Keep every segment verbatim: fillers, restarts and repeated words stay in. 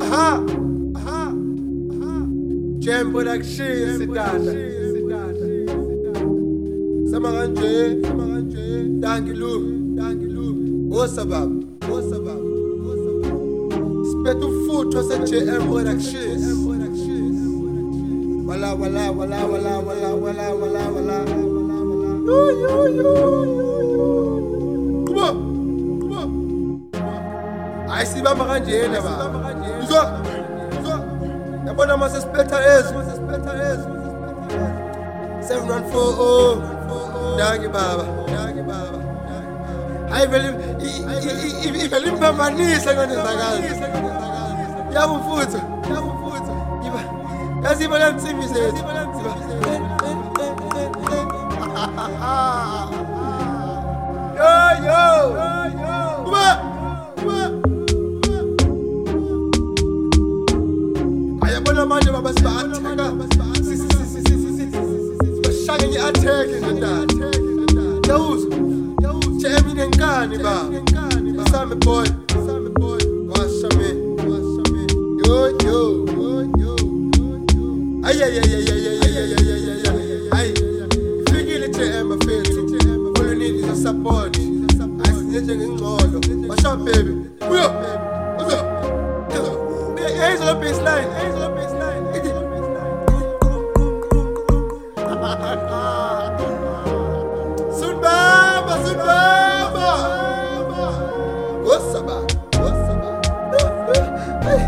Aha, aha, aha. Jam Production, Sidata. Sama kanje, sama kanje. Dangilu, dangilu. Osabab, osabab, osabab. Spetu foot was a J M Production. Wala, wala, wala, wala, wala, wala, wala, wala. Yo, yo, yo. Come on, come on. I see Baba Kanje, never. Uzo, uzo. The bottom was a splitter is, was a splitter is. Seven one four oh. Dangi Baba, Dangi Baba. I believe, if I live by my knees, I'm going to say, Yabu foot, Yabu foot. That's even on T V says. Yo, yo, come on, come on. I am one of my neighbors, but I'm shagging your attack in that. Those, Jamie and Carnival. Sammy boy, Sammy boy, wash me, wash me. Yo, yo, yo, yo. Ay, ay, ay, ay, ay, ay, ay, ay, ay, ay, ay. If you get it to my face, all you need is a support. I see you in all. What's up, baby? What's up? What's up? Hands on the baseline. Hands on the baseline. Soon Baba, soon Baba. What's up? What's up? Hey.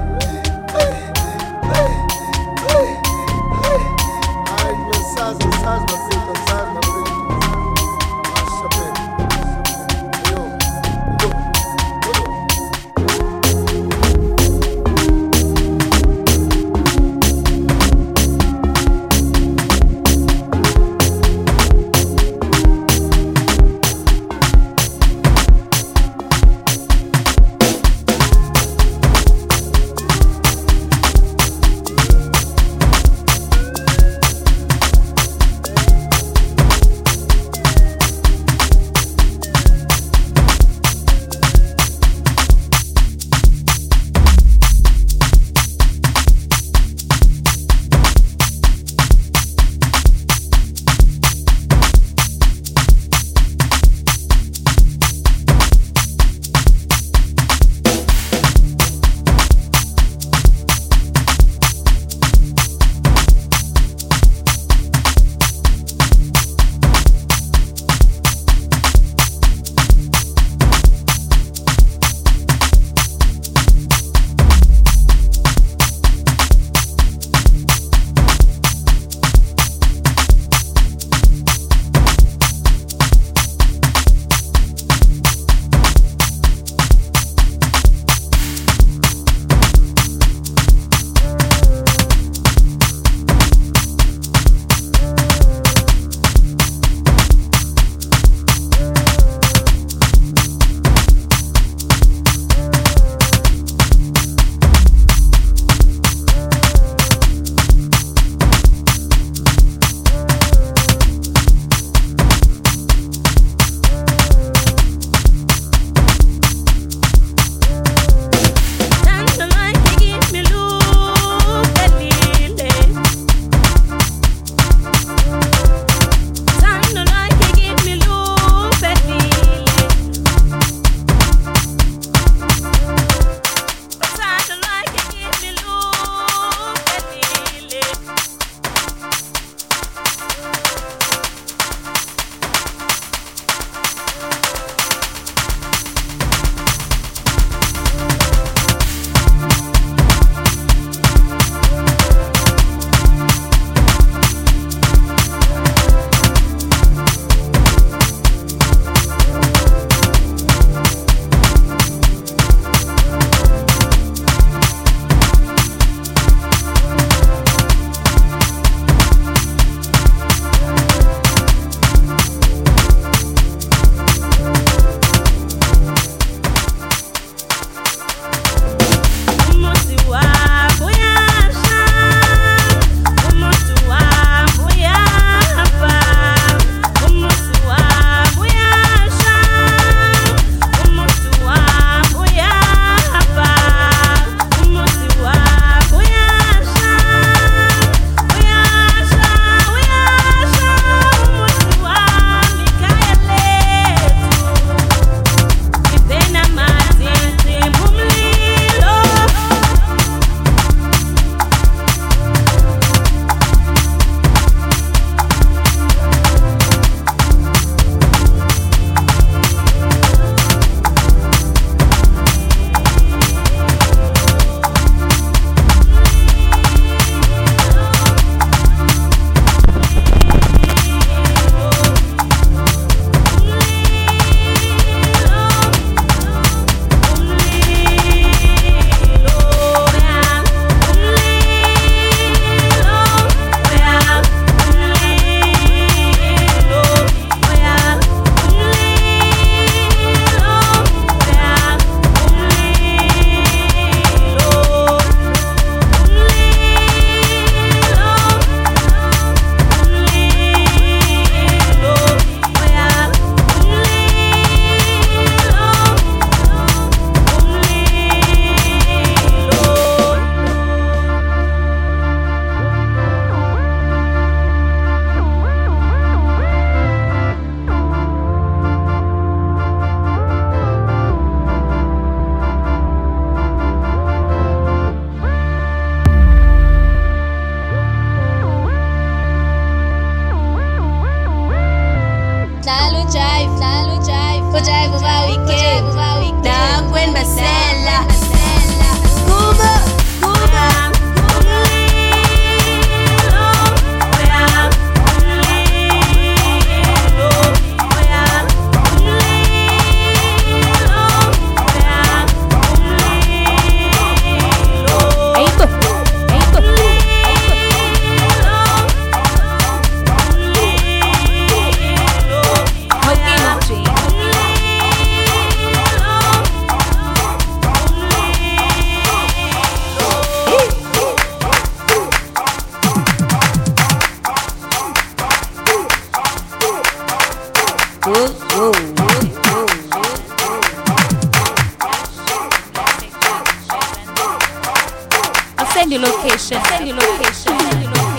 Send your location. Send your location. Send your location.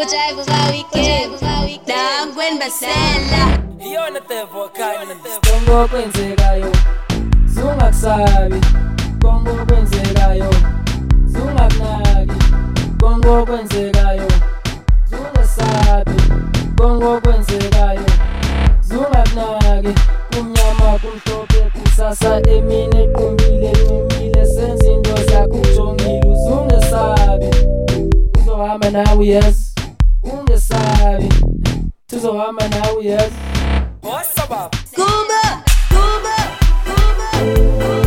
Ujaibu va weekend Dangwen basela Iyona tevo kanye Kongo kwenzekayo Zungakusabi Kongo kwenzekayo Zungakunaki Kongo kwenzekayo Zungasabi Kongo kwenzekayo Zungakunaki Kumnyama kumhlophe kusasa emine qumbile qumile senza into zakho ujongile uzungesabi Uzohamba nawe yes ungesabi Tuzohamba nawe yes What's up? Kumba Kumba Kumba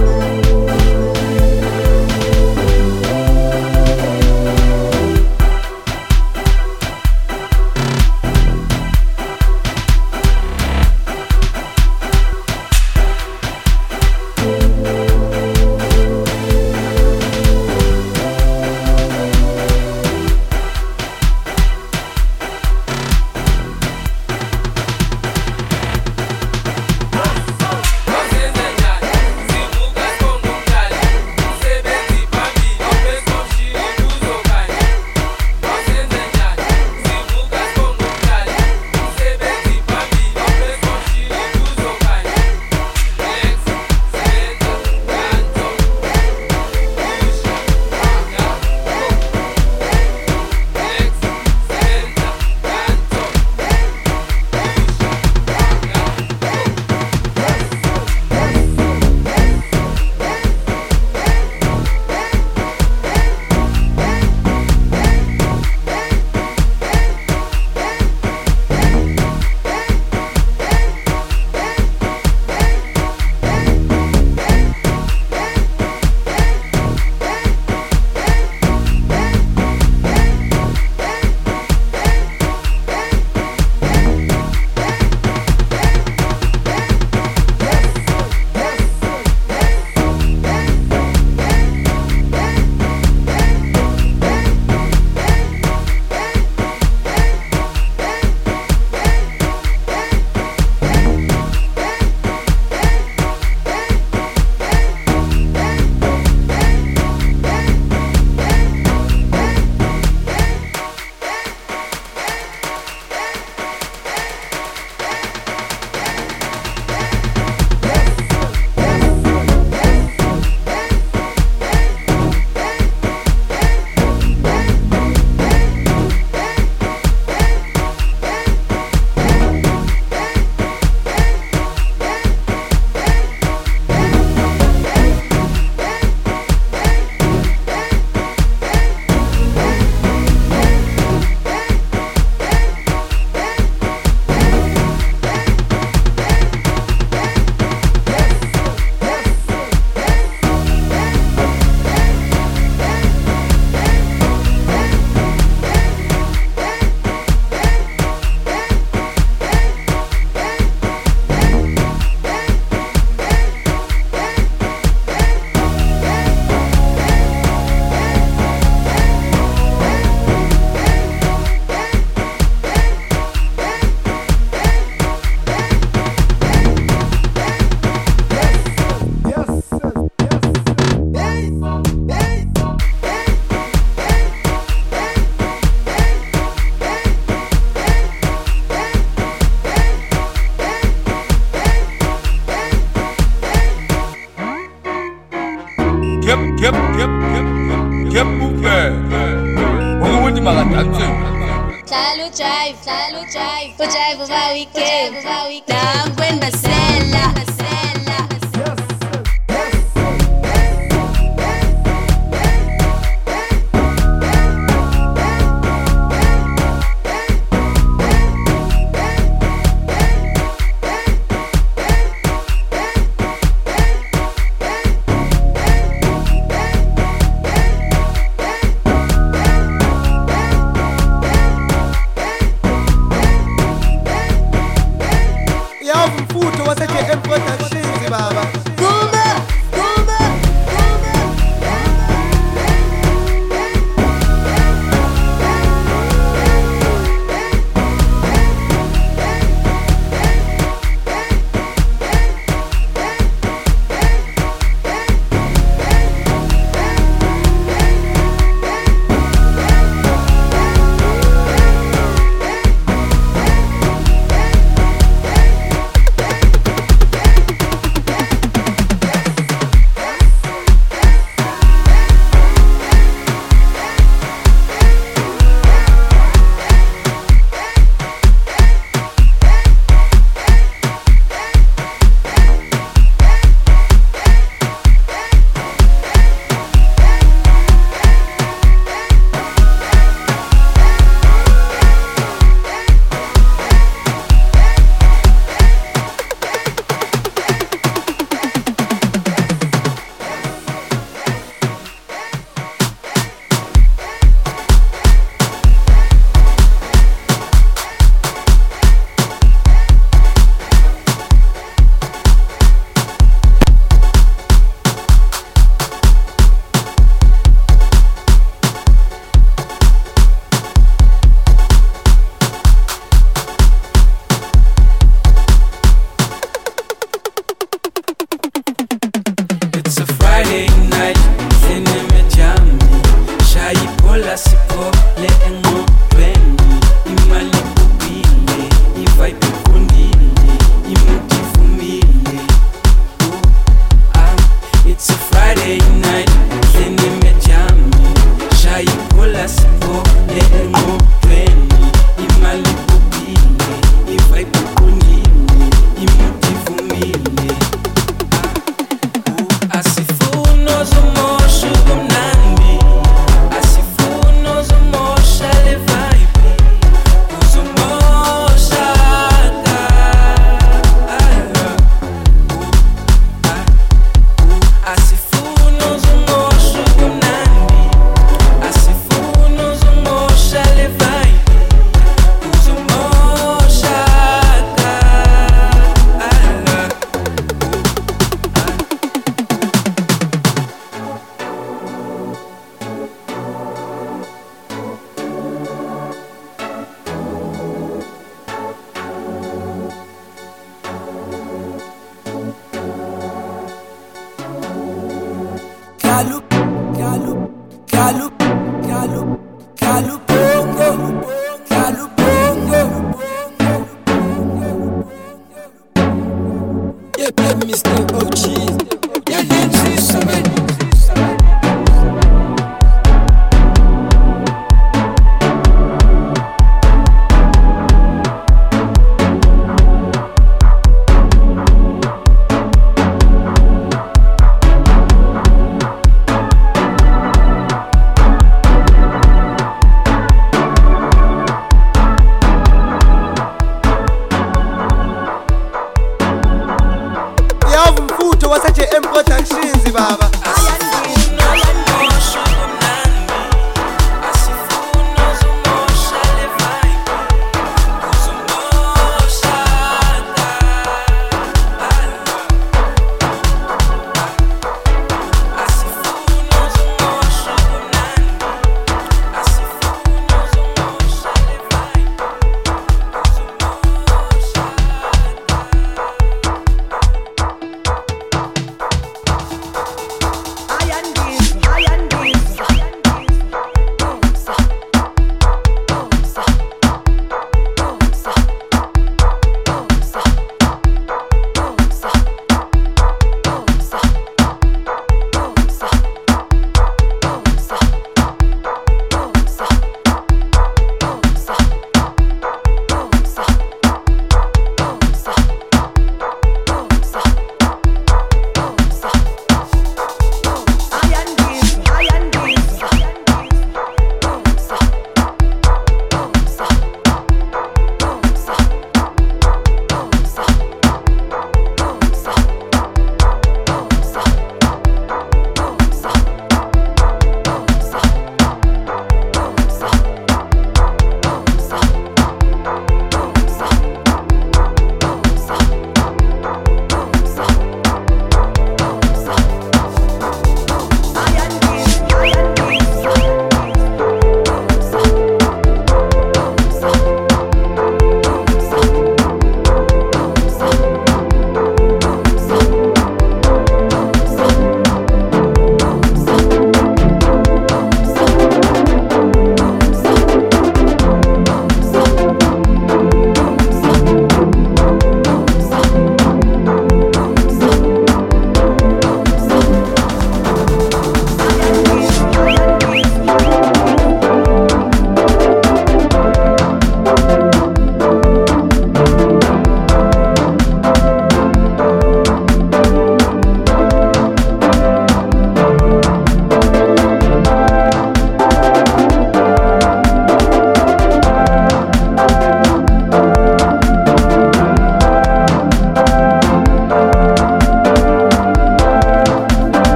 Keep, keep, keep, keep, keep moving. Oh, when you make a dance. Salu drive, salu drive Ujaibu va weekend Dangwen basela Mfutho waseje emfota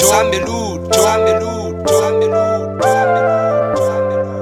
sambe lutho, sambe lutho, sambe lutho, sambe lutho, sambe lutho.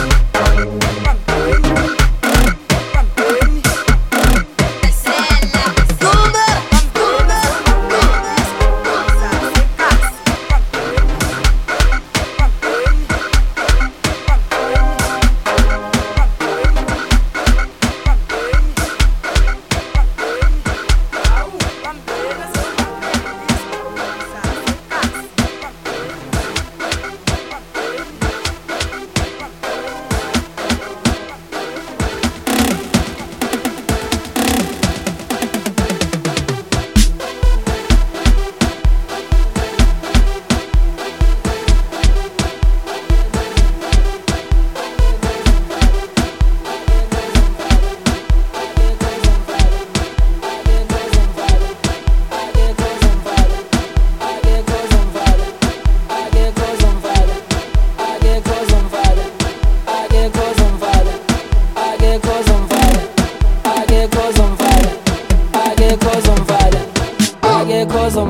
Sela.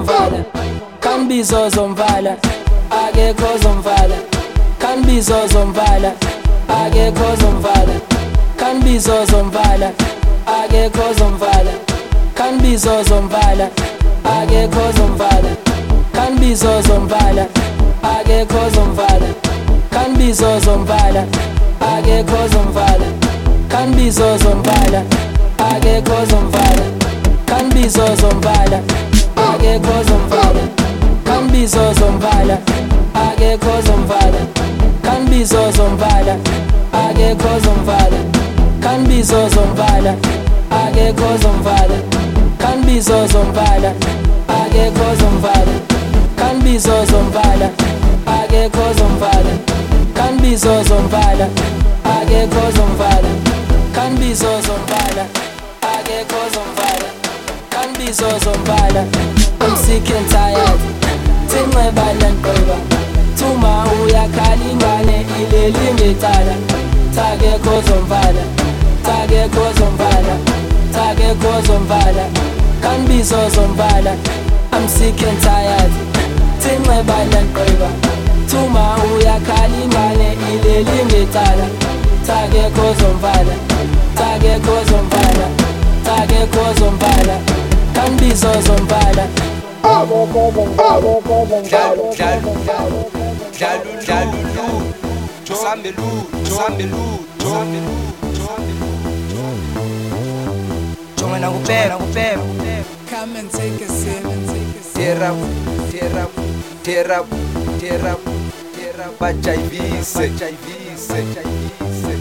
zomvala kanbizo zomvala akekho zomvala kanbizo zomvala akekho zomvala kanbizo zomvala akekho zomvala kanbizo zomvala akekho zomvala kanbizo zomvala akekho zomvala kanbizo zomvala akekho zomvala kanbizo zomvala akekho zomvala kanbizo zomvala akekho zomvala kanbizo zomvala akekho zomvala kanbizo zomvala akekho zomvala kanbizo zomvala akekho zomvala kanbizo zomvala akekho zomvala kanbizo zomvala akekho zomvala kanbizo zomvala akekho zomvala kanbizo zomvala akekho zomvala kanbizo zomvala I'm sick and tired tinqeba lenqeba thuma uyakhala ingane ileli ngethala takekho zomvala takekho zomvala takekho zomvala kanbizo zomvala I'm sick and tired tinqeba lenqeba thuma uyakhala ingane ileli ngethala takekho zomvala takekho zomvala takekho zomvala kanbizo zomvala Jalu, jalu, jalu, jalu, lu, josambe lu, josambe lu, josambe lu, josambe lu. Kupera, kupera, Come and take a sip. tear up, tear up, tear up, tear up, tear up, bachayvise, bachayvise, bachayvise.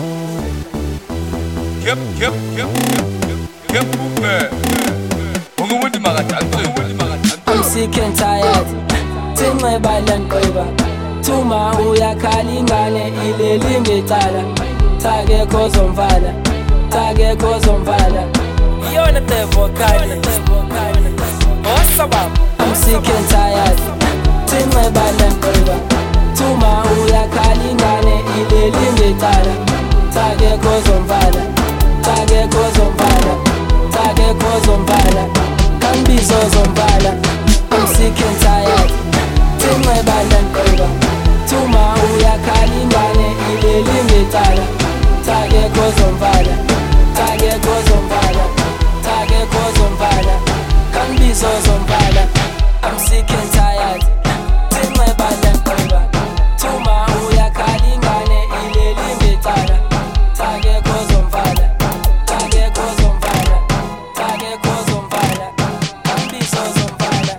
Kep, kep, kep, kep, kep, kep, Ungumuntu makadanse, ungumuntu makadanse. I'm sick and tired tinqeba lenqeba thuma uyakhala ingane ileli ngethala takekho zomvala takekho zomvala Iyona the vocal. Bossa baba. I'm sick and tired tinqeba lenqeba thuma uyakhala ingane ileli ngethala takekho zomvala takekho zomvala takekho zomvala kanbizo zomvala I'm sick and tired tinqeba lenqeba thuma uyakhala ingane ileli ngethala takekho zomvala takekho zomvala takekho zomvala kanbizo zomvala I'm sick and tired tinqeba lenqeba thuma uyakhala ingane ileli ngethala takekho zomvala takekho zomvala takekho zomvala kanbizo zomvala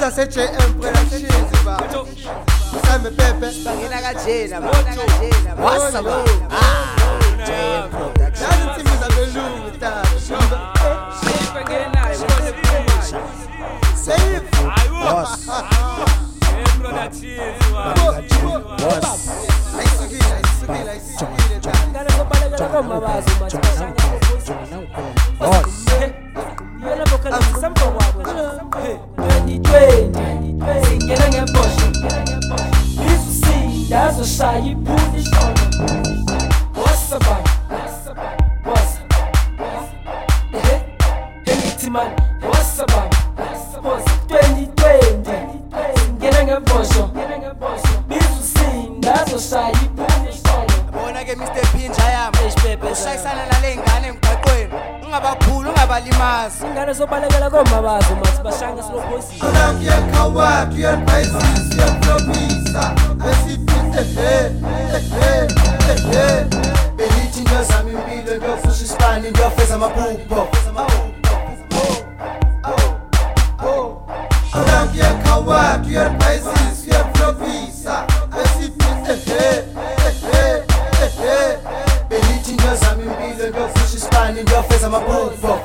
J M Productions baba. Same Pepe. Bangena kajena, bangena kajena. Wasaba. Ah. J M Productions. Yazi timiza belungu tata. Bangena ikona phuma. Safe. Boss. J M Productions wa. Boss. Ayisukile, ayisukile, ayisukile tata. Ingane zobalekela komabazi manje bashanga Boss. yena vocalist sampo wabo twenty twenty singena ngebosho isisinda azoshaya iphuli ishona wasaba was eh engithi man wasaba was twenty twenty singena ngebosho isisinda azoshaya iphuli ishona Bona ke Mister Pinja yami. Esipepe Ushayisana nale ngane emgaqweni. Ungabaphula ungabalimazi. ingane zobalekela komabazi manje bashanga silophosini Unakuya wapi ya basis ya provisa. Asithi eh eh eh eh. Belithi ngazama impilo ngiyofusha isibani ngiyofeza amaphupho. Unakuya wapi ya basis ya provisa. Asithi eh eh eh. Belithi ngazama impilo ngiyofusha isibani ngiyofeza amaphupho.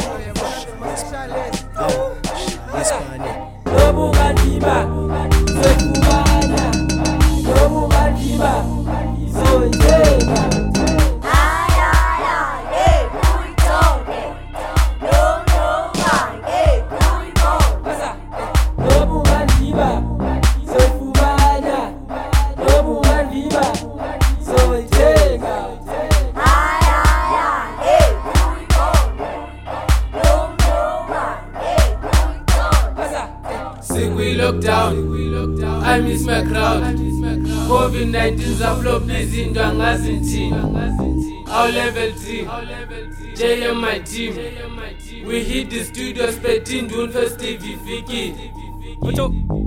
Lobu ngadiba Zekumana Lobu ngadiba Zoyega Ay, ay, ay, eh, muy toque. No, no, ay, eh, muy toque. Lobu ngadiba Zekumana Lobu ngadiba Zoyega Ay, ay, ay, eh, muy toque. No, no, ay, eh, muy toque. Sing we lockdown, I miss my crowd. COVID nineteen zavlop izinto angazithini. Our level team, J M my team. We hit the studio spetting doing festive fiki. Gocho.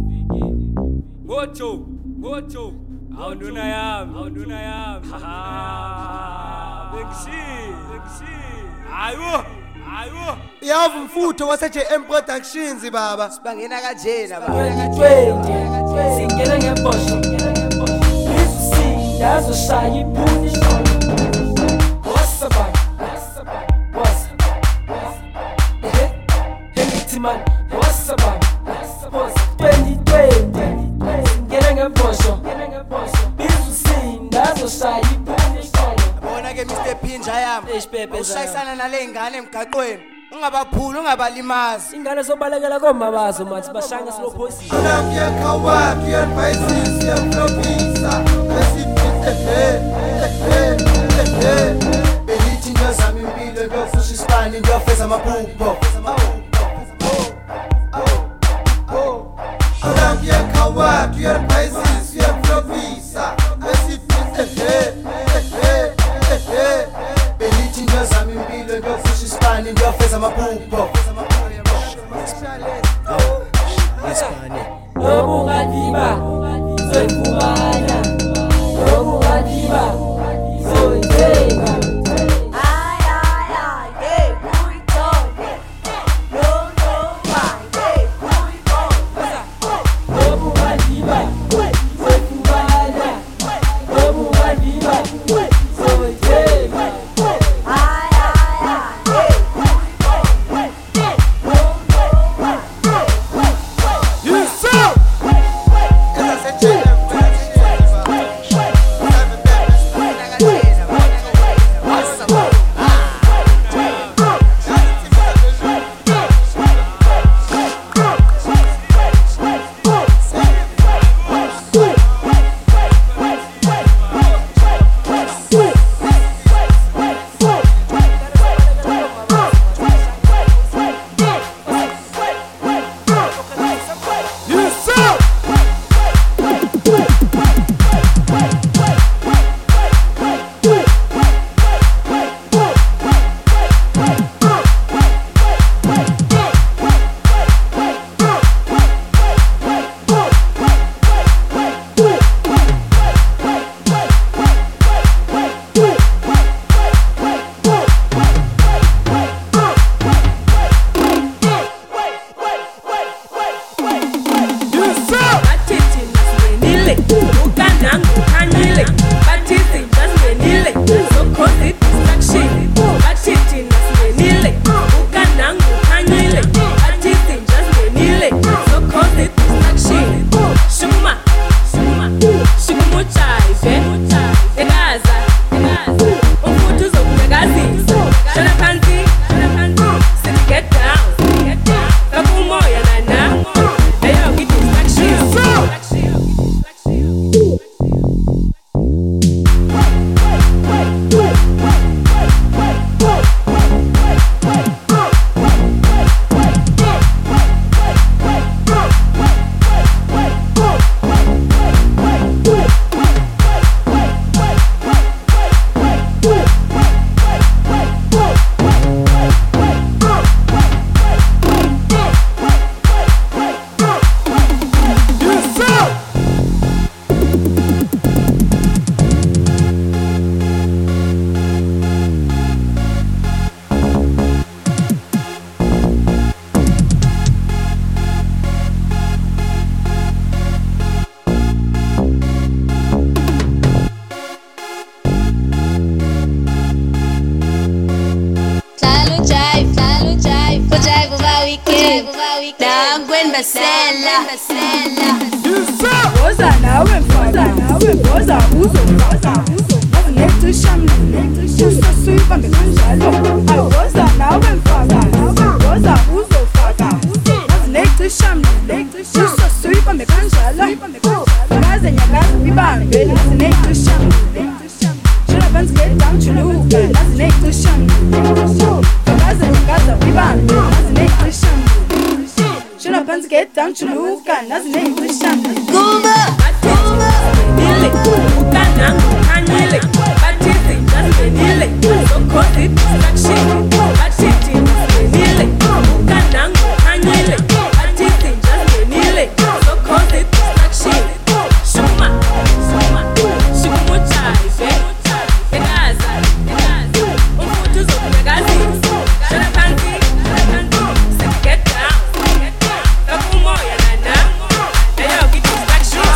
Gocho. Gocho. Awunduna yami, awunduna yami. Ha. Bengshi, bengshi. Ayo, ayo. Yavu mfutho wase J M Productions baba. Bangena kajena ba. twenty twenty singena ngebosho isisinda azoshaya iphuli ishona wasaba was eh engithi man wasaba was twenty twenty singena ngebosho isisinda azoshaya iphuli ishona Bona ke Mister Pinja yami. Esipepe Ushayisana nale ngane emgaqweni. Ungabaphula ungabalimazi. ingane zobalekela komabazi manje bashanga silophosini Unakuya wapi ya basis ya provisa. Asithi eh eh eh. Belithi ngazama impilo ngiyofusha isibani ngiyofeza amaphupho. Unakuya wapi ya basis ya provisa. Asithi eh eh eh. Belithi ngazama impilo ngiyofusha isibani ngiyofeza amaphupho. Lobu ngadiba Zekumana Lobu ngadiba Zoyega Ay, ay, ay, eh, muy toque. No, no, ay, eh, muy toque. Lobu ngadiba Zekumana Lobu ngadiba Zoyega Ay, ay, ay, eh, muy toque. Yes sir. Ela Bembasela. Woza nawe mfana, woza uzofaka. Nazi shamli, usosuyibambe kanjalo. Woza nawe mfana, woza uzofaka. Nazi shamli, usosuyibambe kanjalo. Nyakaze nyakaze bibambe, nazi shamli. Should have been get down to look, nazi shamli. Nyakaze nyakaze bibambe, nazi shamli. Should have been get down to look, nazi shamli. Kumba, kumba, Nile, ukanangu, kanile, batiti, nasbenile, sokosi, sakshini, batiti, nasbenile, ukanangu, kanile, batiti, nasbenile, sokosi, sakshini, shuma, shuma, shukumuchaife, egaza, egaza, umfutu zokuyagazi, shara panti, shara panti, sit get down, get down, kakumoya nana, eyo kiti sakshini.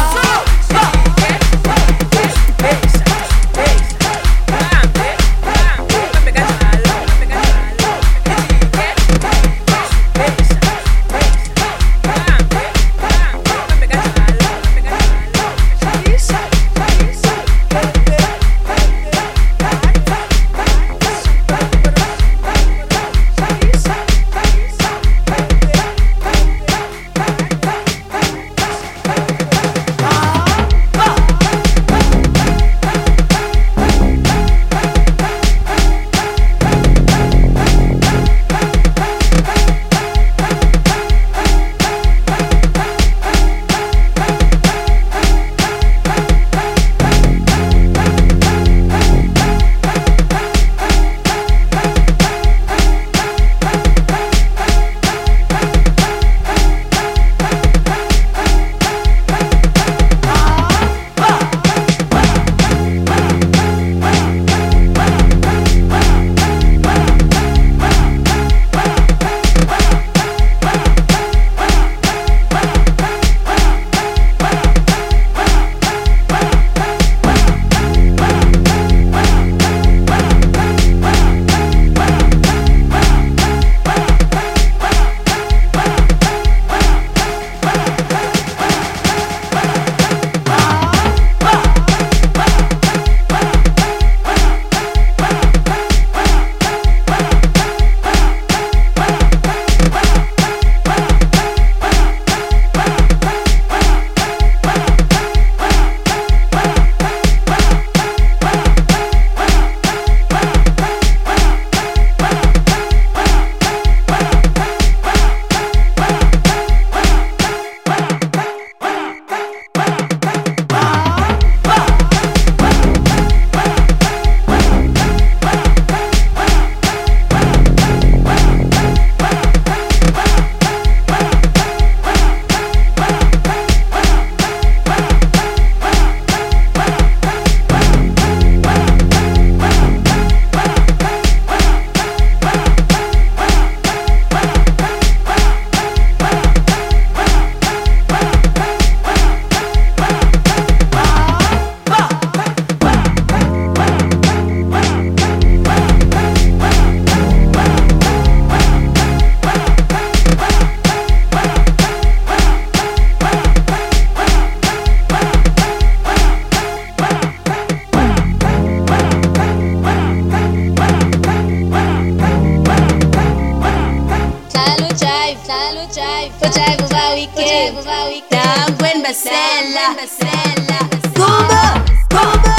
Kumba, kumba.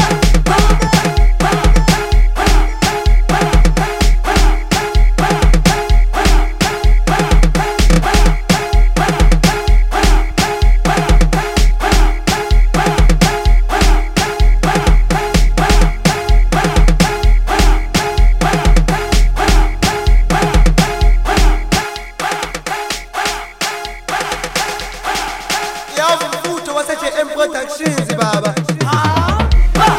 Productions baba.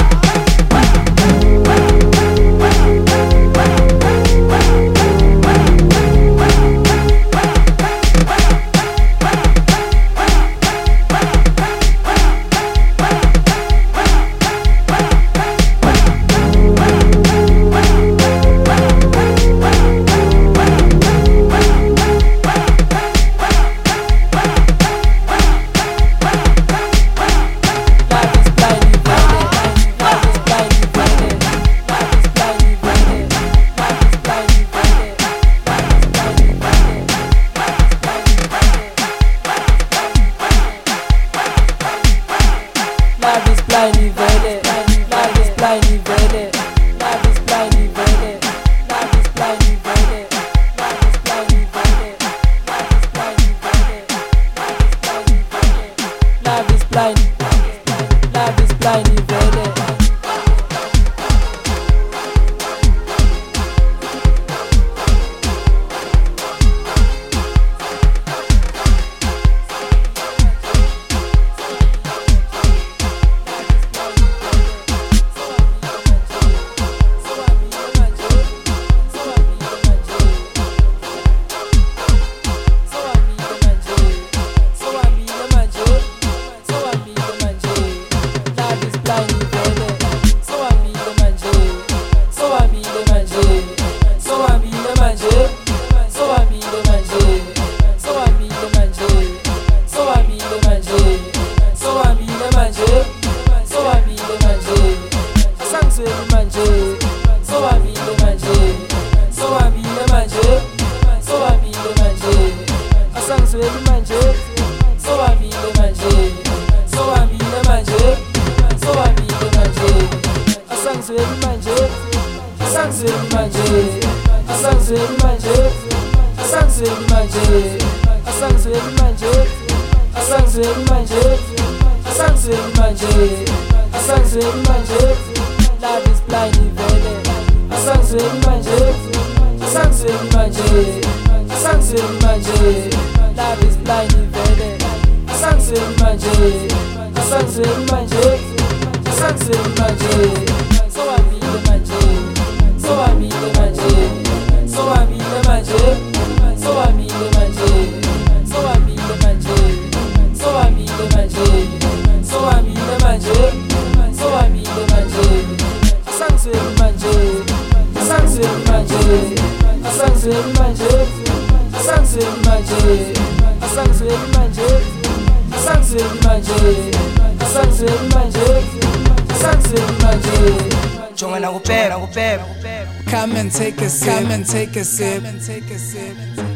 asangizweli manje sowamile manje sowamile manje sowamile manje asangizweli manje asangizweli manje asangizweli manje asangizweli manje asangizweli manje asangizweli manje asangizweli manje asangizweli manje love is blind ivele asangizweli manje asangizweli manje asangizweli manje love is blind ivele asangizweli manje asangizweli manje asangizweli manje sowamile manje sowamile manje sowamile manje sowamile manje sowamile manje sowamile manje sowamile manje sowamile manje asangizweli manje asangizweli manje asangizweli manje asangizweli manje asangizweli manje asangizweli manje asangizweli manje asangizweli manje jonga nakubheka nakubheka Come and take a sip, come and take a sip, and take a sip.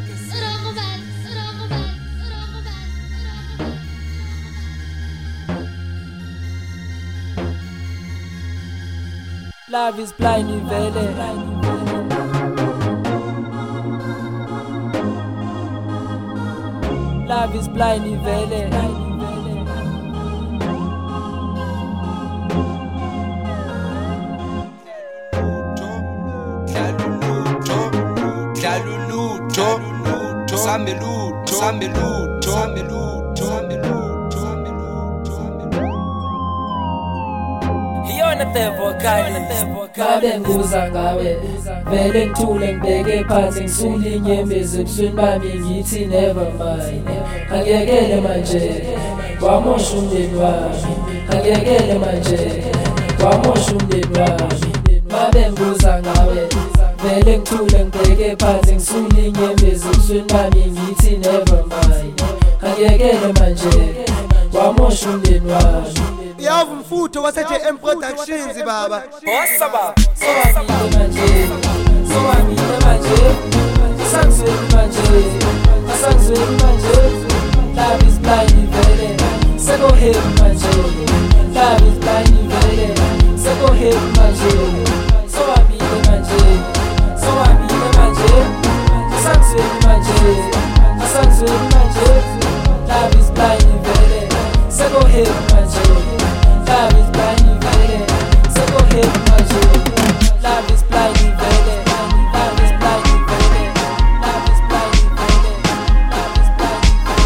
Love is blind ivele Love is blind ivele Sambeluto, sambeluto, sambeluto, sambeluto, Iyona tevo kali Ngabe nguza ngawe Vele ngithule ngibeke phansi ngisule inyembezi ebusweni bami ngithi never mind Angiyekele manje wamosha umndeni wami Angiyekele manje wamosha umndeni wami Ngabe nguza ngawe Vele ngithule ngibeke phansi ngisule inyembezi ebusweni bami ngithi never mind Angiyekele manje wamosha umndeni wami Yavu mfutho wase J M Productions baba Bossa baba sowamile manje sowamile manje asangizweli manje asangizweli manje love is blind ivele seko heavy manje love is blind ivele seko heavy manje sowamile manje sowamile manje asangizweli manje asangizweli manje love is blind ivele seko heavy manje Love is blind ivele seko heavy manje Love is blind ivele Love is blind ivele Love is blind ivele Love is blind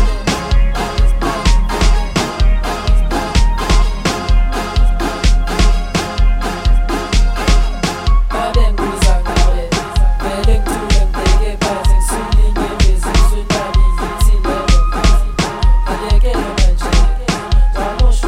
Ngabe nguza ngawe Vele ngithule ngibeke phansi ngisule inyembezi ebusweni bami ngithi never mind Angiyekele manje wamosha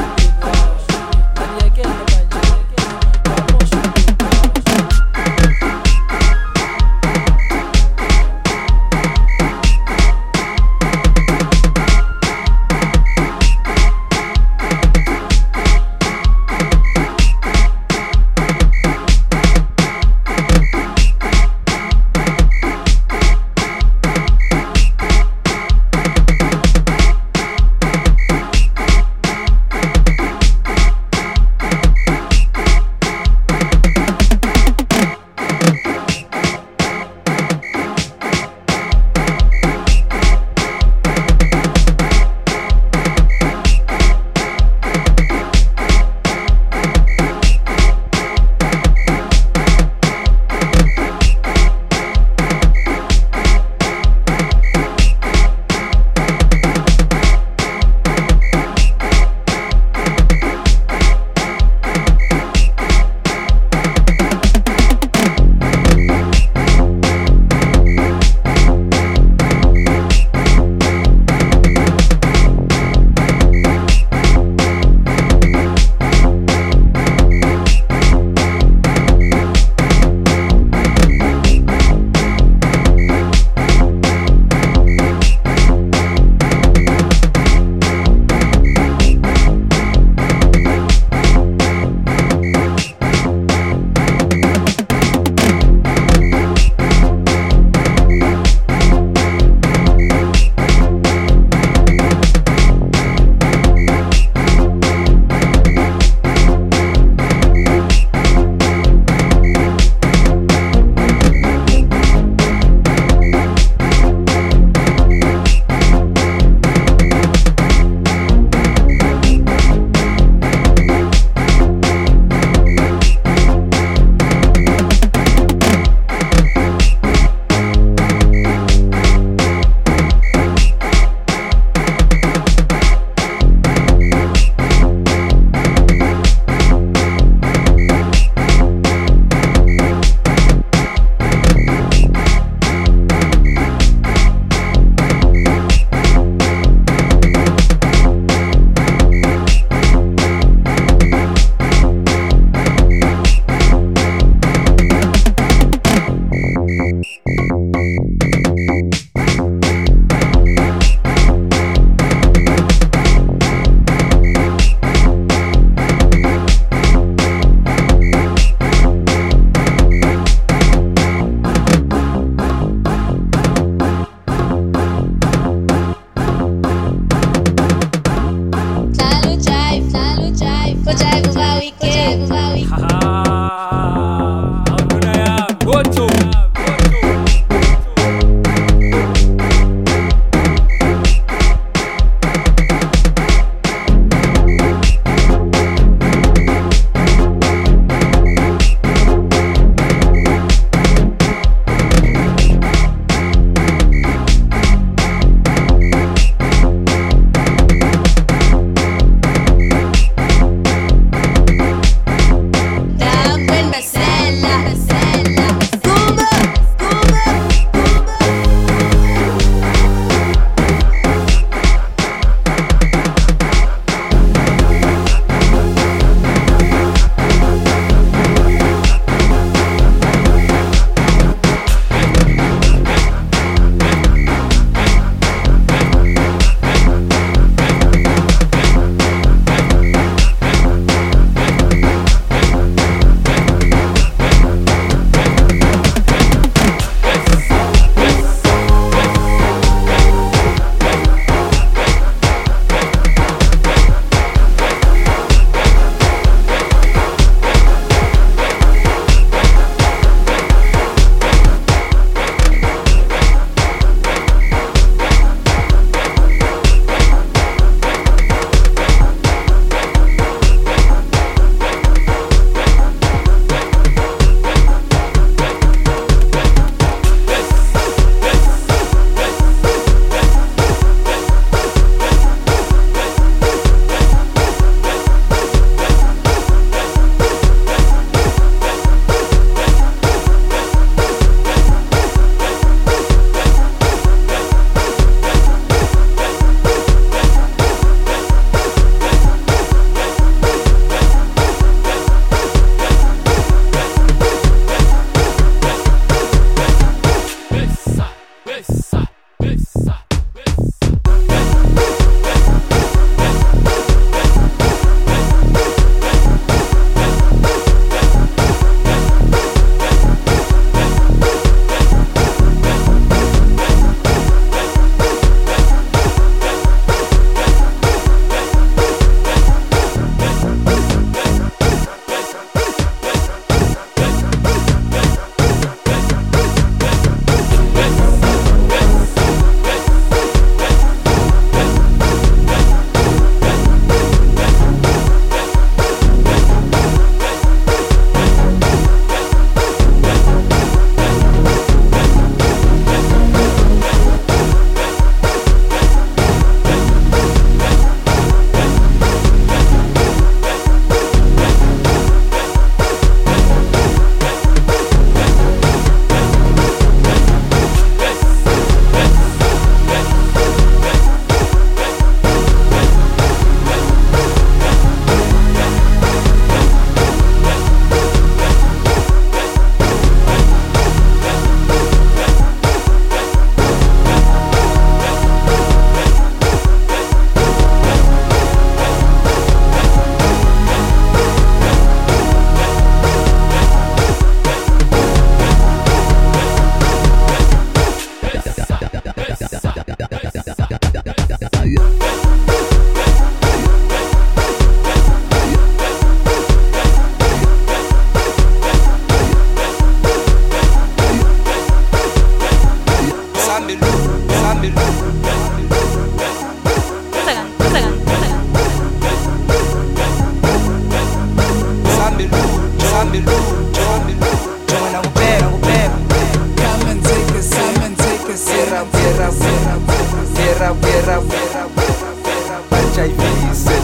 Terra, terra, terra, terra, bacha e vise.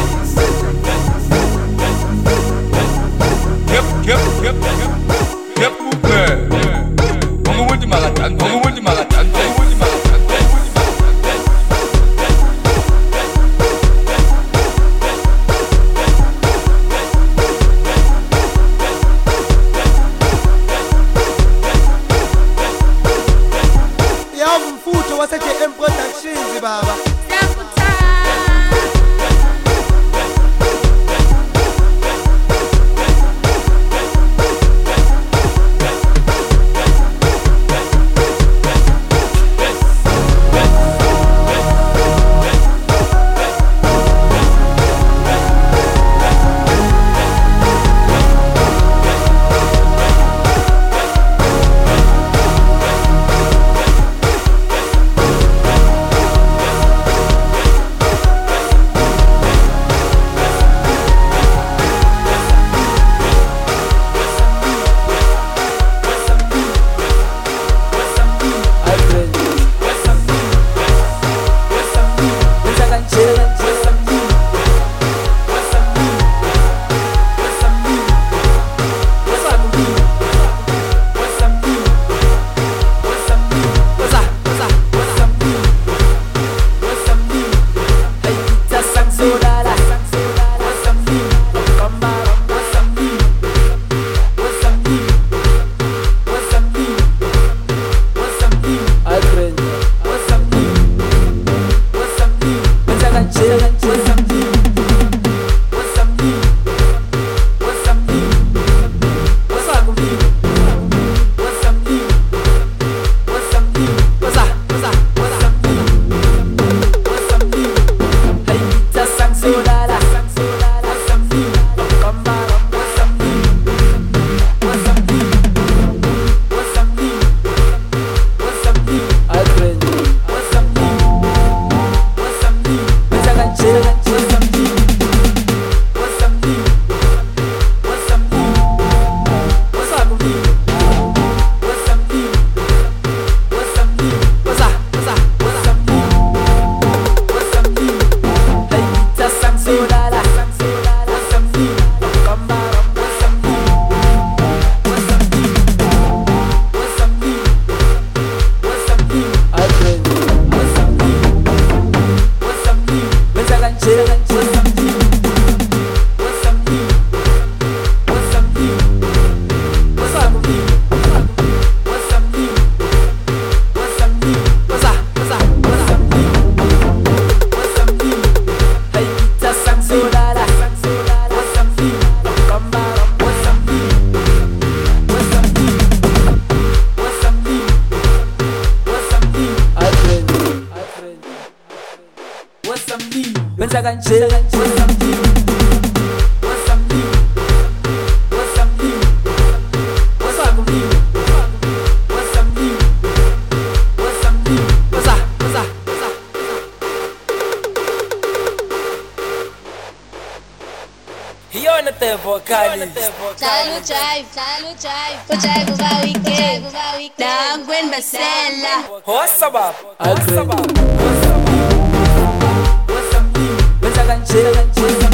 Yep, yep, yep, yep. Yep, bupe. Ongo wundi magatang, ongo wundi magatang, ongo wundi magatang. Yavu mfutho wase J M Productions baba. Chalu chai, chalu chai, puchai buba wike, buba wike. Dangwen basela. Hossabab, hossabab, hossabab. Benzagan chill, chill.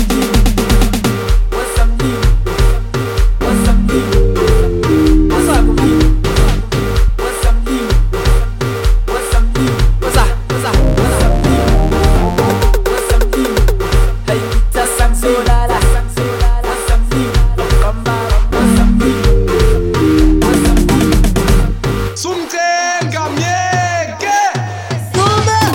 Sumba.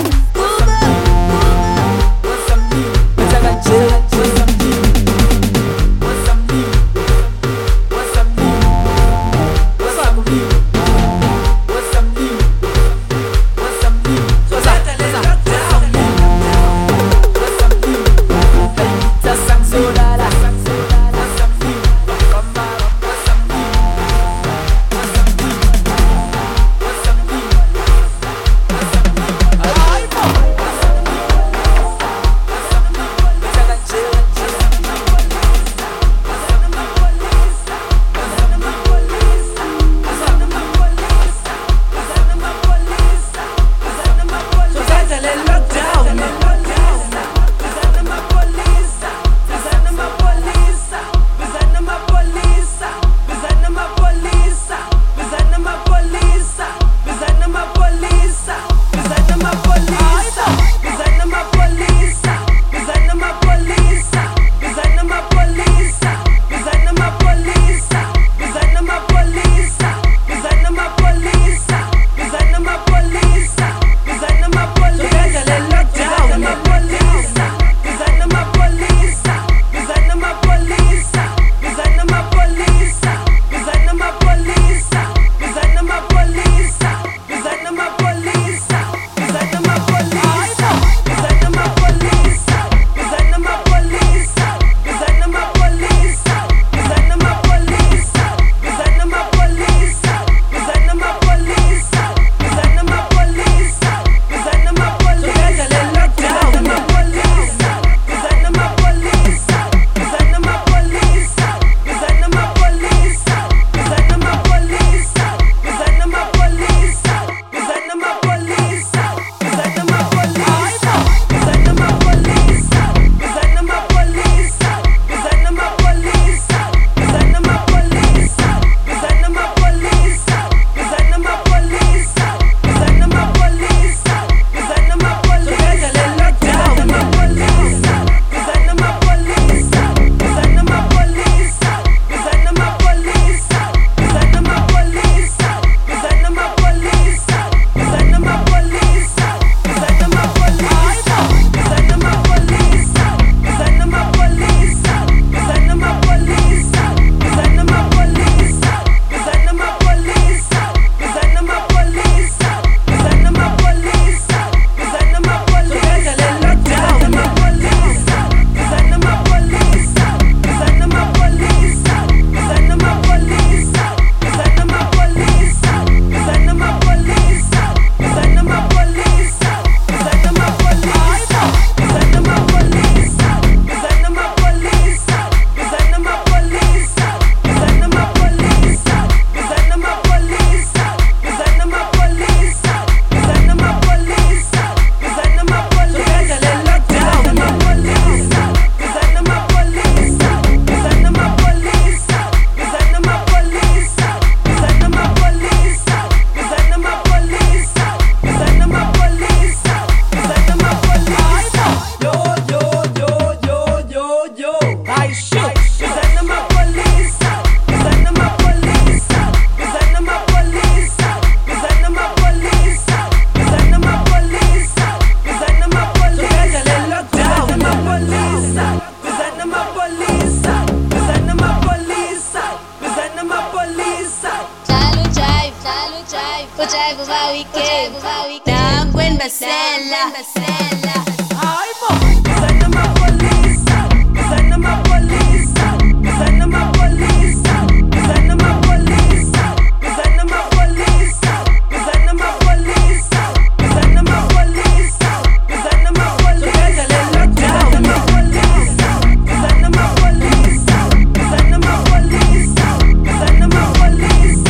sela. Ay, mo, send them a police, send them a police, send them a police, send them a police, send them a police, send them a police, send them a police, send them a police, send them a police, send them a police, send them a police, send them a police, send them a police,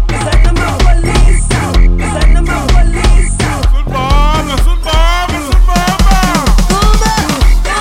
send them a police. Sulbaba, sulbaba, sulbaba.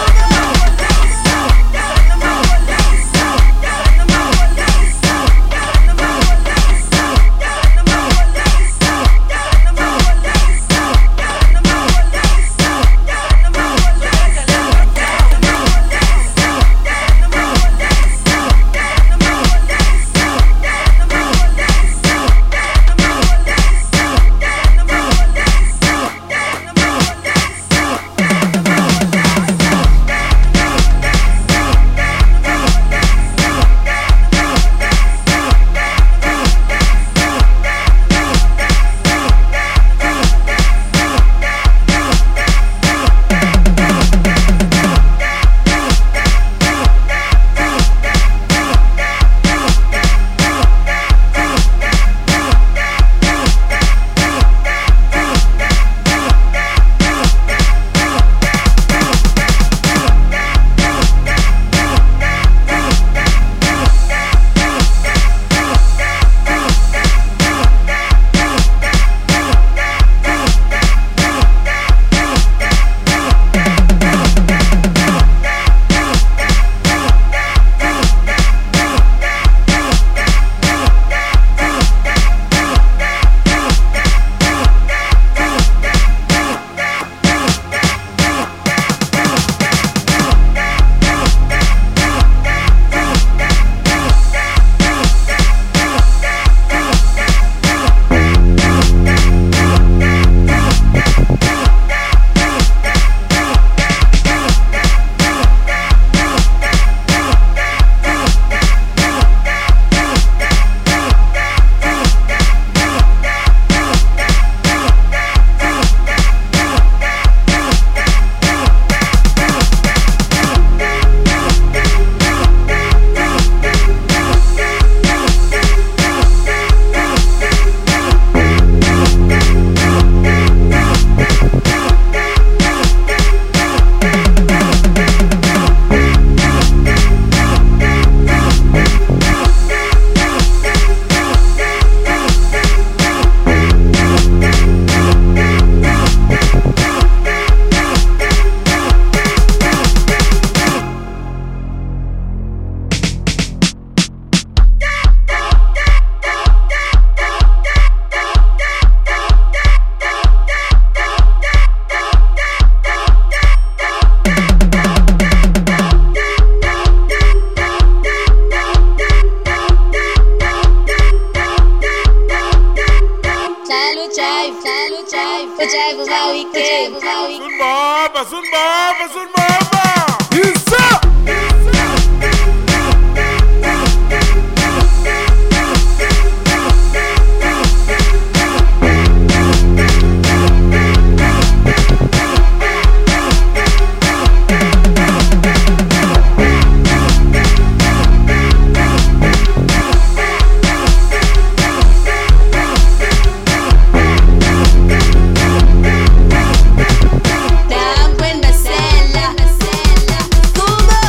Sulbaba, sulbaba, sulbaba. Isso! Damn, when the sela, sela, Cuba.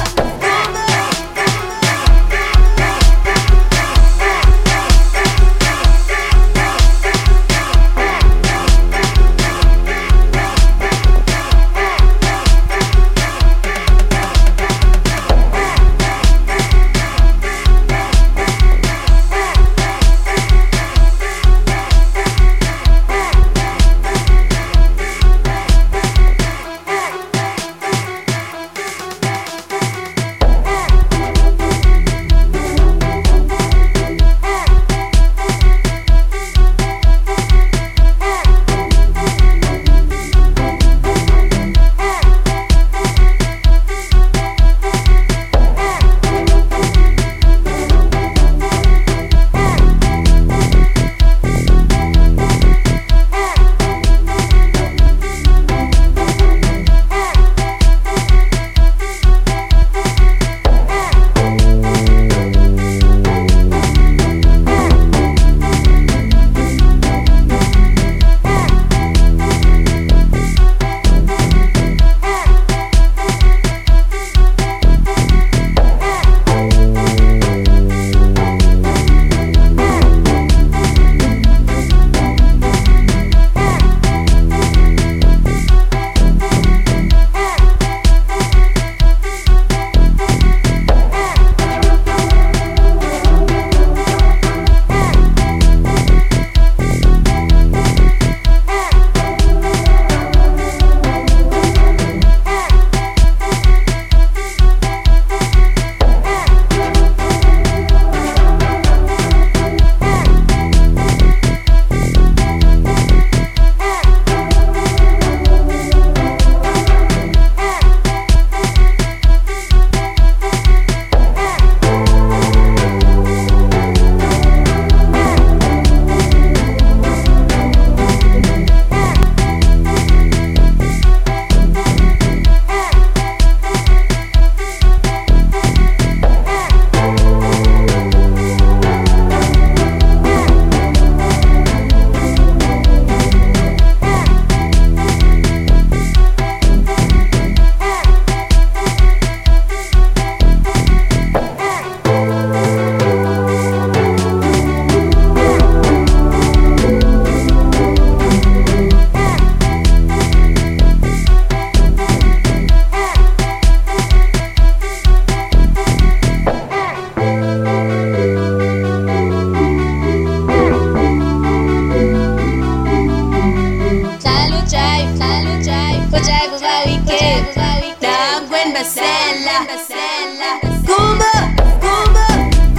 Kumba, kumba,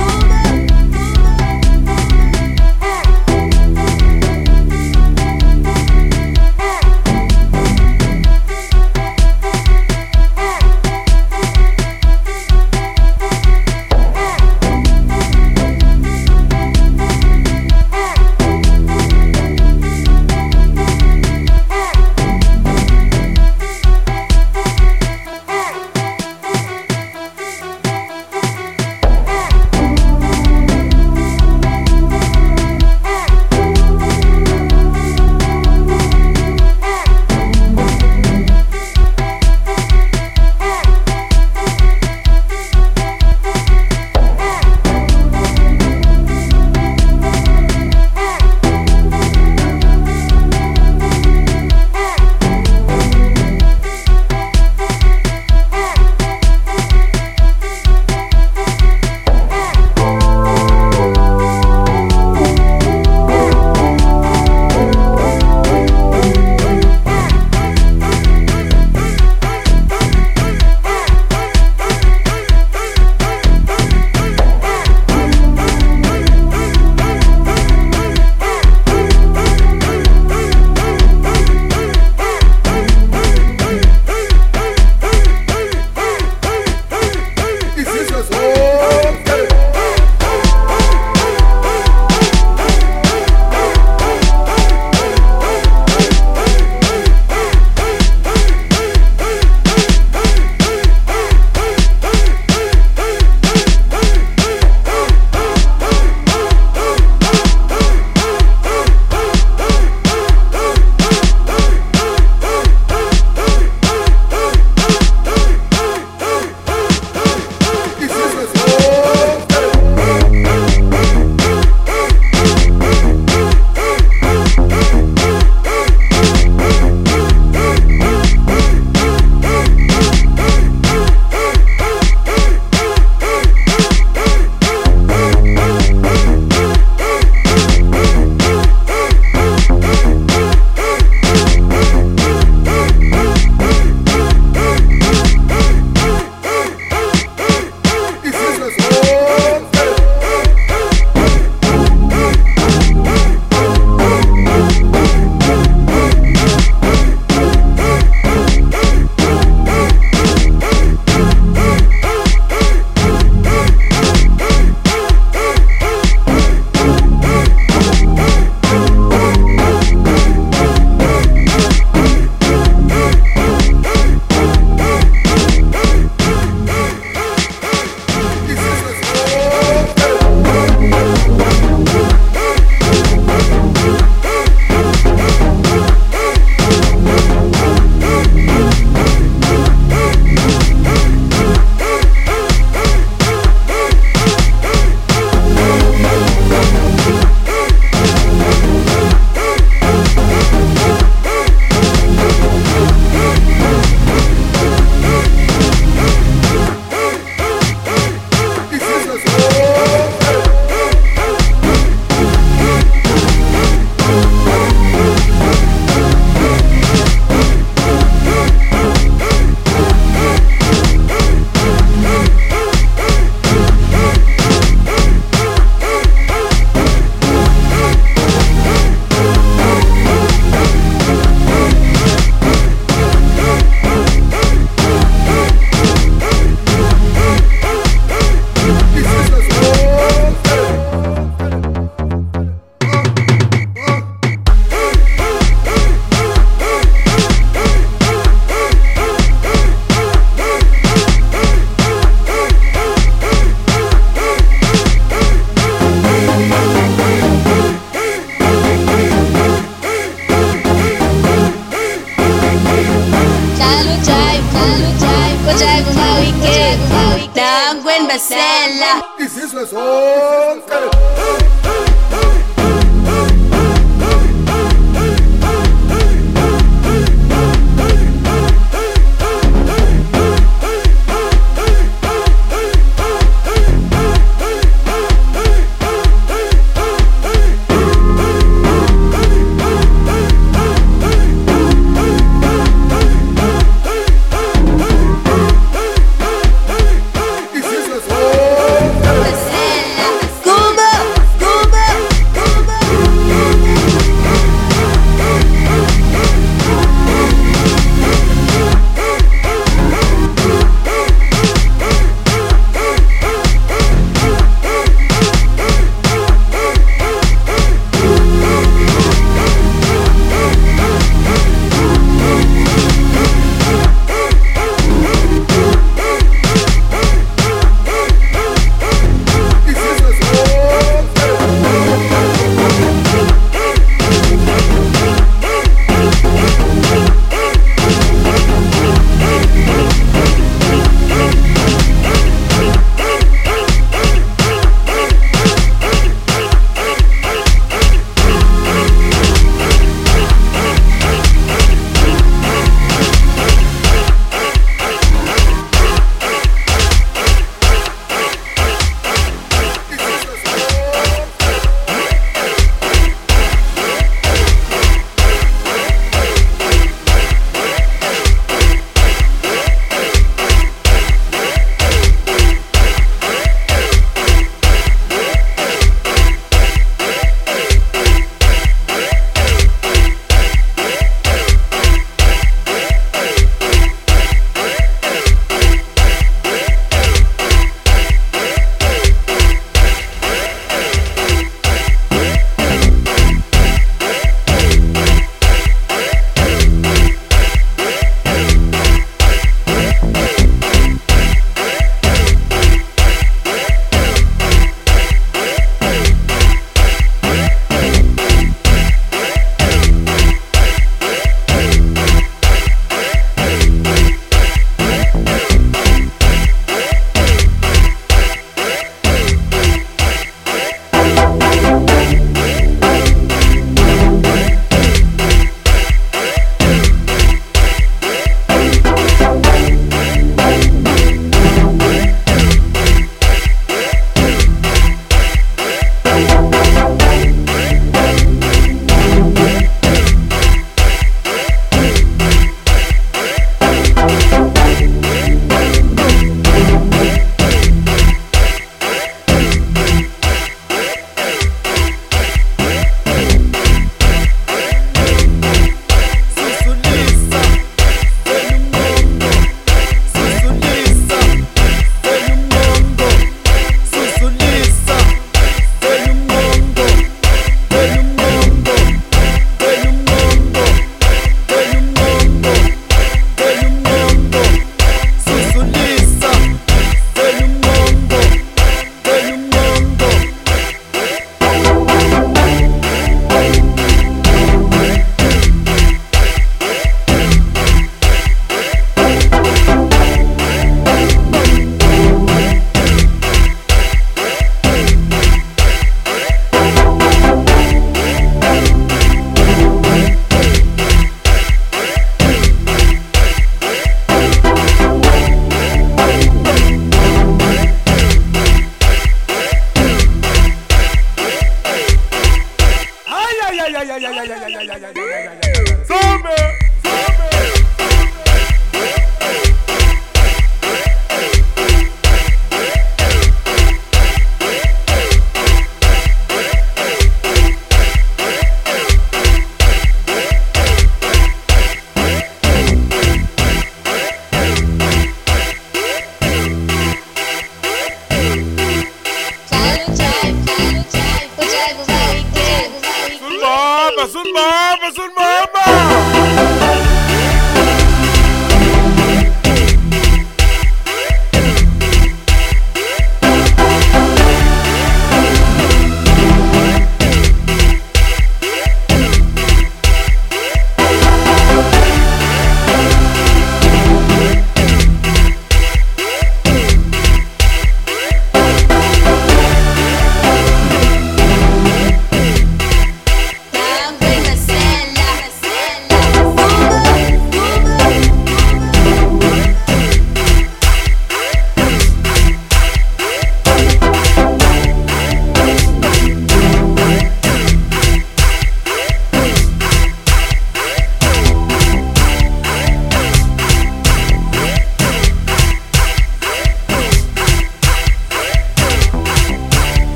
Marcela. Izizwe zonke.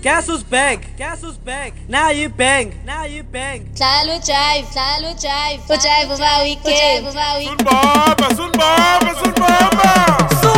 Guess who's back? Guess who's back? Now you bang. Now you bang. Hlalo jive, hlalo jive. Ujive uba weekend. Sunbaba, sunbaba, sunbaba.